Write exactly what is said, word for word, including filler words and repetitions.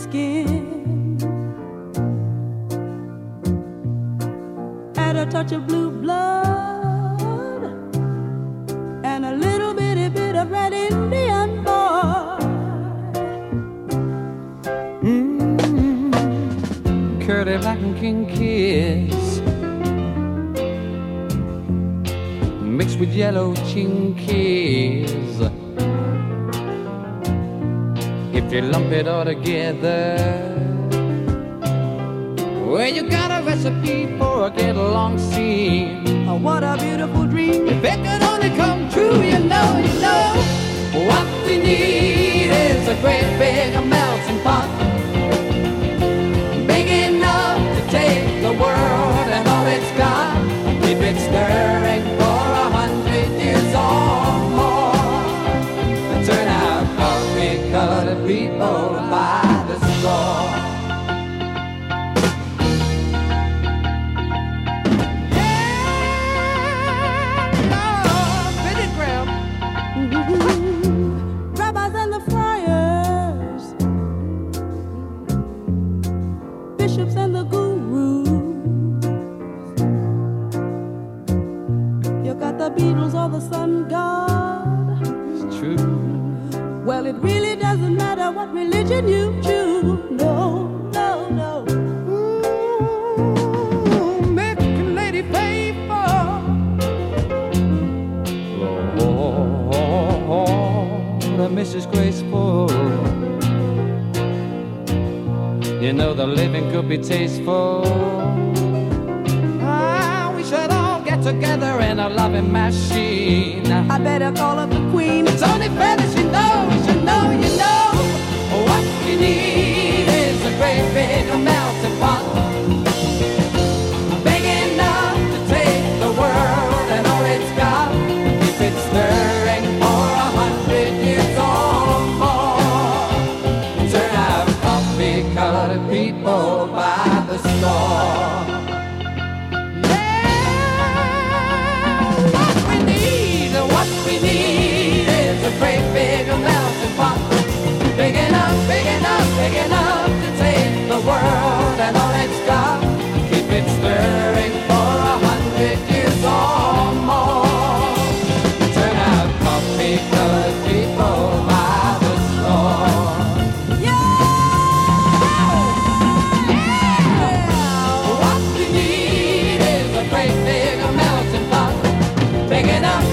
skin. Add a touch of blue blood and a little bitty bit of red Indian boy. Mm-hmm. Curly black and king kiss mixed with yellow chinkies. If you lump it all together, well, you got a recipe for a get along scene. Oh, what a beautiful dream. If it could only come true, you know, you know, what we need is a great big melting pot, big enough to take the world and all it's got, keep it stirring for a hundred years or more, and turn out coffee-colored people by the score. Rabbis and the friars, bishops and the gurus. You got the Beatles or the sun god. It's true. Well, it really doesn't matter what religion you choose. No, no, no. Ooh, American lady pay for. Lord, Missus Graceful, you know the living could be tasteful. Ah, we should all get together in a loving machine. I better call up the queen. It's only fair that she knows, you know, you know, what you need is a great big melting pot, big enough to take the world and all it's got, keep it stirring for a hundred years or more, turn out coffee-colored people by the score. What we need is a great big melting pot, big enough, big enough, big enough to take the world and all it's got, keep it stirring for a hundred years or more, turn out coffee-colored people by the score. Yeah! Yeah! What we need is a great big melting pot, big enough,